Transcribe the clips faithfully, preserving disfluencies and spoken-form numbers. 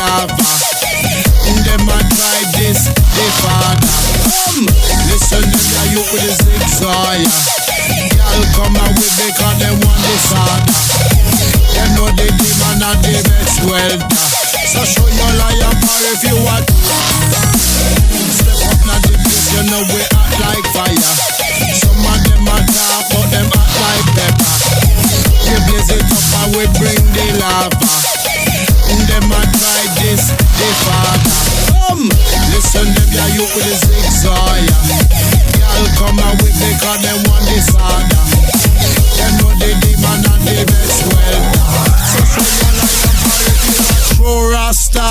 lava. Them a try this, they father. Come, listen them ya you with the zigzag. Y'all come out with because they want this harder. Them know the demon and the best welder. So show your liar power if you want. Step up now the place, you know we act like fire. Some of them a talk, but them act like pepper. We blaze it up and we bring the lava. Them a try this, they father. Come, listen them ya you with the zigzag. Y'all come out with because they want this harder. Them know the demon and the best welder. So show your liar power if you want true Rasta.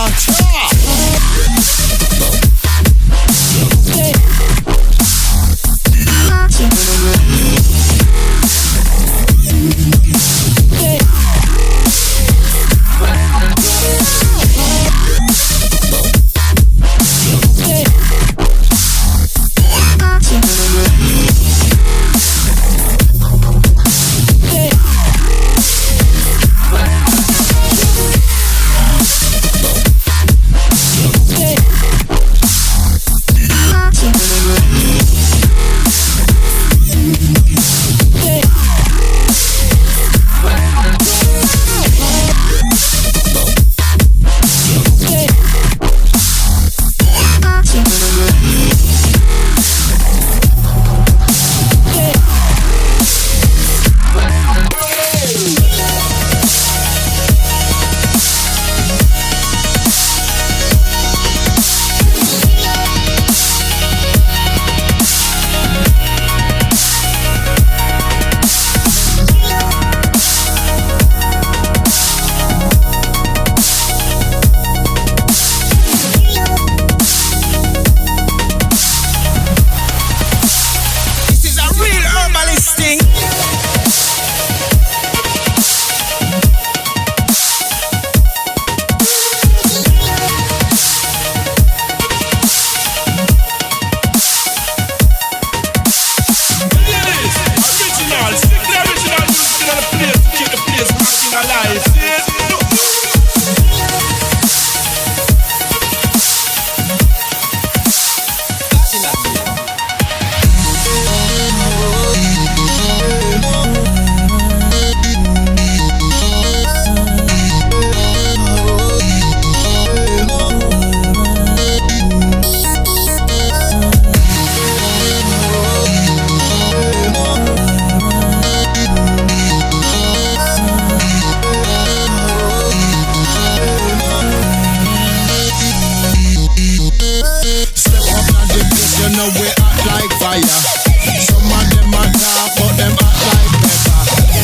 Some of them a talk, but them act like pepper.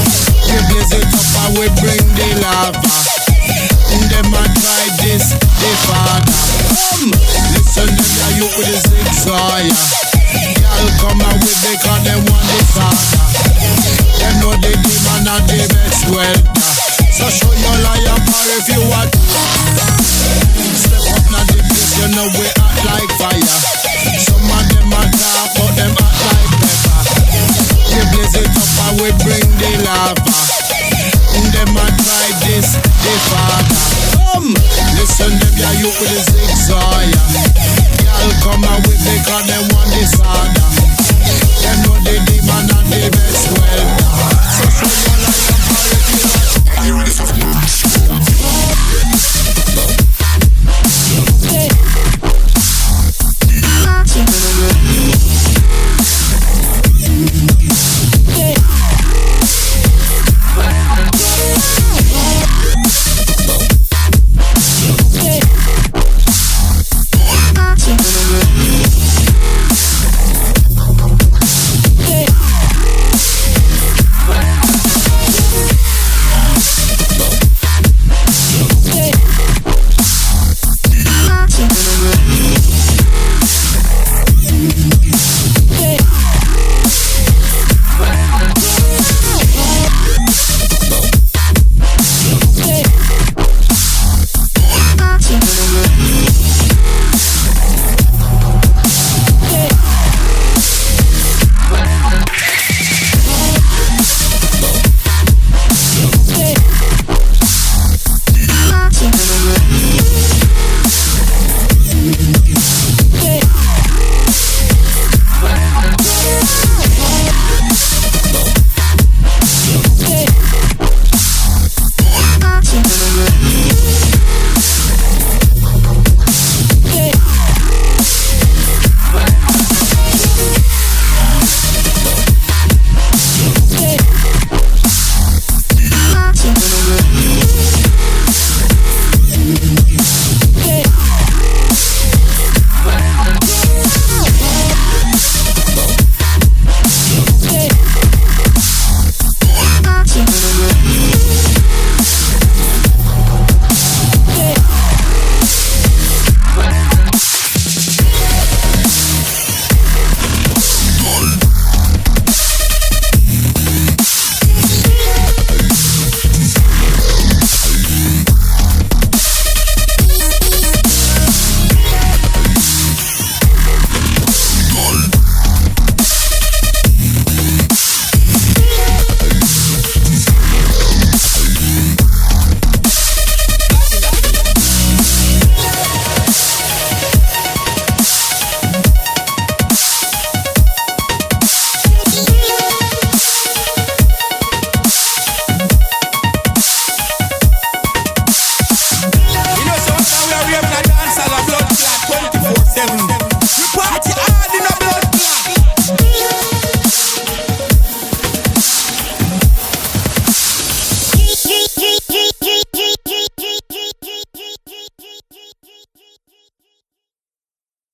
We blaze it up and we bring the lava. Them a try this, they father. Come, listen them ya you with the zigzag. Y'all come out with because they want this harder. Them know the demon and the best welder. So show your liar power if you want. Step up now the place, you know we act like fire. Some of them a talk, but them act like pepper. We blaze it up and we bring the lava.